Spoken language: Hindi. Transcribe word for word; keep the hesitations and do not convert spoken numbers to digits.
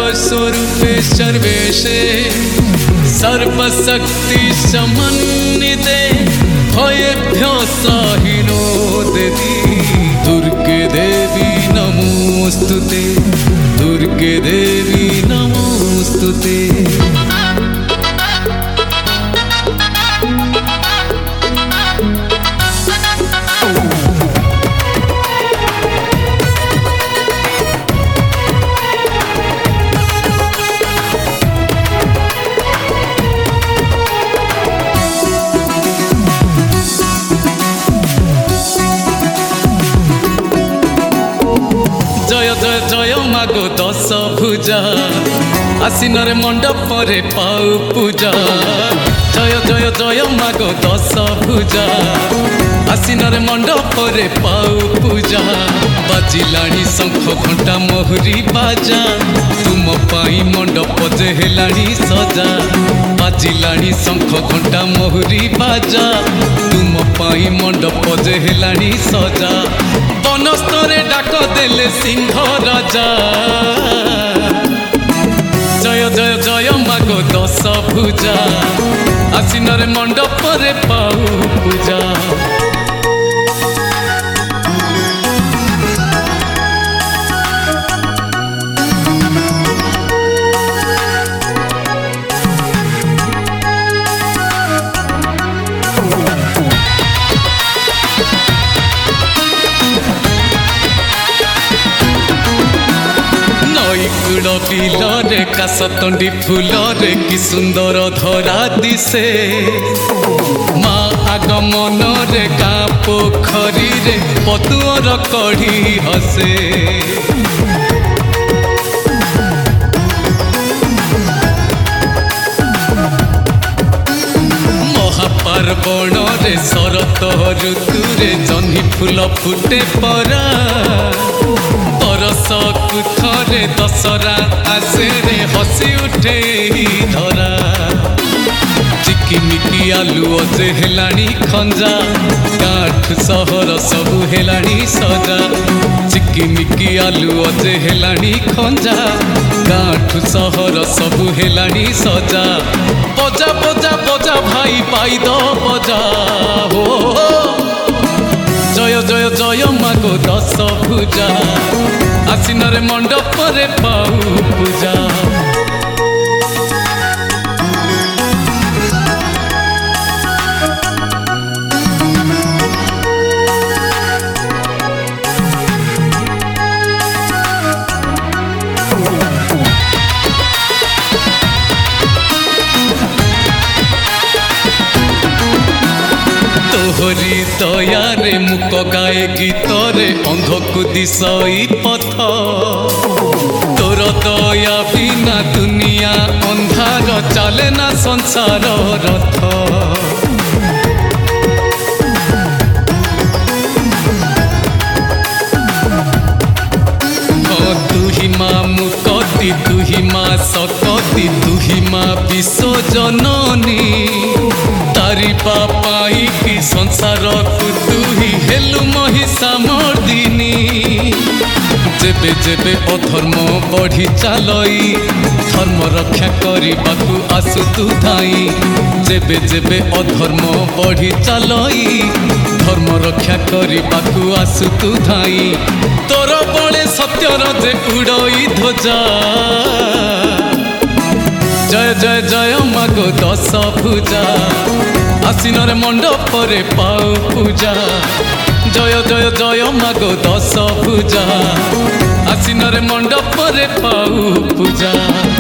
स्वरूपे सर्वेशे सर्वशक्ति समन्विते भयेभ्यो सहिनो देवी दुर्गे देवी नमोस्तुते दुर्गे देवी नमोस्तुते। जय जय जय मागो दश भुजा आसीनरे मंडप रे पाऊ पूजा। जय जय जय मागो दश भुजा आसीनरे मंडप रे पाऊ पूजा। बाजिलाणी शंख घंटा मोहरी बाजा तुम पाई मंडप जे हेलाणी सजा। बाजिलाणी शंख घंटा मोहरी बाजा तुम पाई मंडप जे हेलाणी सजा। बनस्तरे डाक देले सिंह राजा जय जय जय मागो दश भुजा आसीनरे मंडप रे पाऊ पूजा। नईकूल बिलरे काशतंडी फूलरे कि सुंदर धरा दिशे। माँ आगमन रे गाँ पोखरी रे पतुअर कढ़ी हसे। महापार्वण रे शरत ऋतु रे जह्नी फूल फुटे परा। बरस कुथरे दशरा आसे रे हसी उठे ही धरा। चिकिमिकी आलू जे हेलाणी खंजा गाँठ सहर सबु हेलाणी सजा। चिकिमिकी आलू जे हेलाणी खंजा गाँठ सहर सबु हेलाणी सजा। बजा बजा बजा भाई पाई दो बजा हो जय जय जय मागो दश भुजा आसीनरे मंडप रे पाऊ पूजा। तोहरी दया रे मुक गाए गीत रे अंध को दिशई पथ। तोर दया बिना दुनिया अंधार चले ना संसार रथ। तुही माँ मुकती तुही माँ सकती तुही माँ विश्व जननी। तारी पाई कि संसार को तुही हेलु महिषा मर्दिनी। जेबे जेबे अधर्म बढ़ी चालई धर्म रक्षा करने आसु तू धाई। जेबे जेबे अधर्म बढ़ी चालई धर्म रक्षा करने आसु तू धाई। तोर बड़े सत्यर जे उड़ई ध्वजा जय जय जय मागो दश भुजा आसीनरे मंडप रे पाऊ पूजा। जय जय जय मागो दश भुजा आसीनरे मंडप रे पाऊ पूजा।